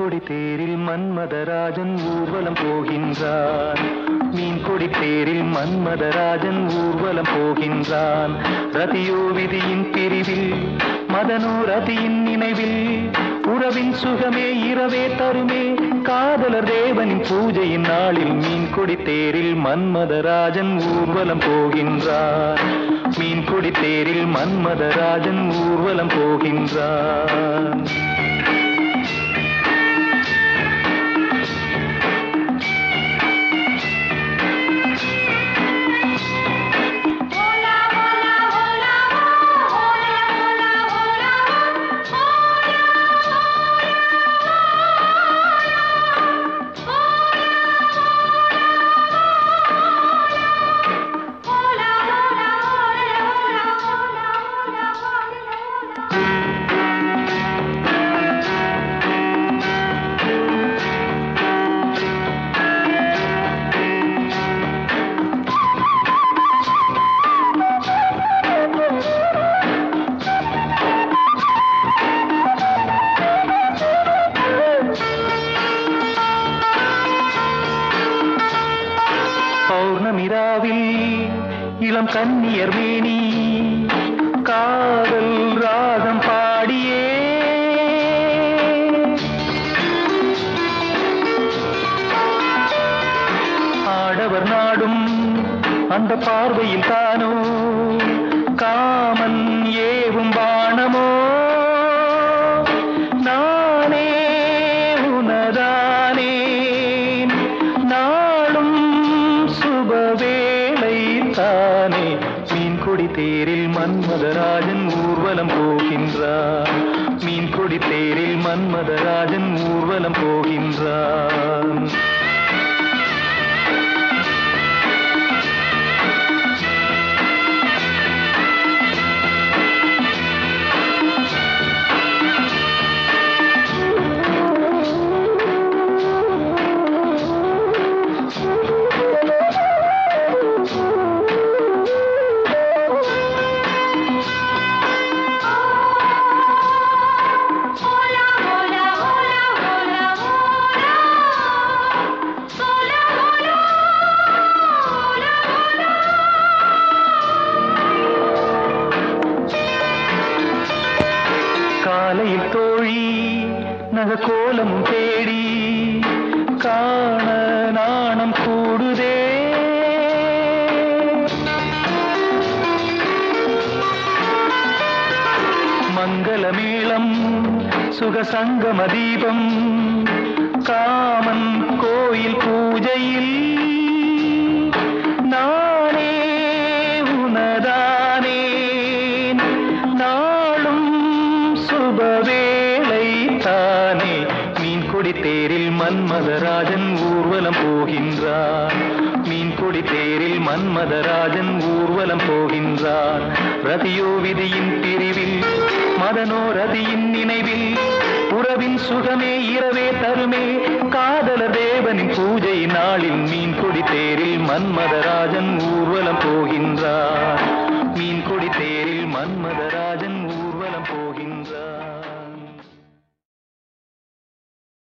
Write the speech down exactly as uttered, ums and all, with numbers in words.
கொடி தேரில் மன்மதராஜன் ஊர்வலம் போகின்றான். மீன் கொடி தேரில் மன்மதராஜன் ஊர்வலம் போகின்றான். ரதியோ விதியின் பிரிவில், மதனோ ரதியின் நினைவில், உறவின் சுகமே இரவே தருமே, காதலர் தேவனின் பூஜையின் நாளில் மீன் கொடி தேரில் மன்மதராஜன் ஊர்வலம் போகின்றான். மீன் கொடி தேரில் மன்மதராஜன் ஊர்வலம் போகின்றான். பௌர்ணமிராவில் இளம் கன்னியர் மேனி காதல் ராகம் பாடியே, ஆடவர் நாடும் அந்த பார்வையில் தானோ காமன் ஏவும் பாணமோ, நானே உனதானே நாளும் சுபவேளை தானே. மீன் கொடி தேரில் மன்மதராஜன் ஊர்வலம் போகின்றான். மீன் கொடி தேரில் மன்மதராஜன் ஊர்வலம் போகின்றான். காலையில் தோழி நகக்கோலம் தேடி காண நாணம் கூடுதே, மங்களமேளம் சுகசங்கம தீபம் காமன் கோயில் பூஜையில், நானே உனதானே நாளும் சுபவேளை தானே. மீன் கொடி தேரில் மன்மதராஜன் ஊர்வலம் போகின்றான். மீன் கொடி தேரில் மன்மதராஜன் ஊர்வலம் போகின்றான். ரதியோ விதியின் பிரிவில், மதனோ ரதியின் நினைவில், உறவின் சுகமே இரவே தருமே, காதலர் தேவனின் பூஜை நாளில் மீன் கொடி தேரில் மன்மதராஜன் ஊர்வலம் போகின்றான்.